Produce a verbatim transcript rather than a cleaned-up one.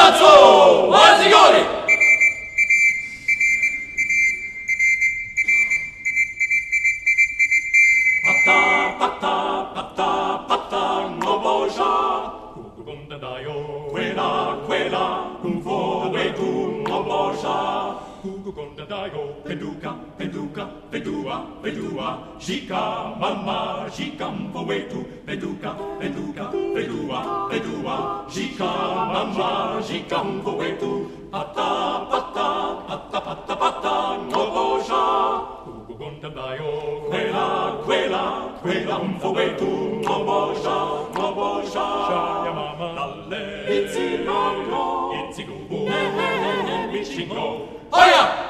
Palazzo Marzigoni! Pata, pata, pata, pata, no boja. Cucugonda daio, quella, quella, un fuoco e tu, no boja. Cucugonda daio, peduca, peduca, pedua, pedua. Chica, mamma, chica, un fuoco e tu, peduca, peduca, pedua, pedua. Chica, mamma, chica, un fuoco e tu. Pata, pata, pata, pata, pata, no boja. Cucugonda daio, quella, quella, quella, un fuoco e tu, no boja, no boja. Shaya mama, dalle, itzi, no, no, itzi, gu, gu, itzi, go. Oya!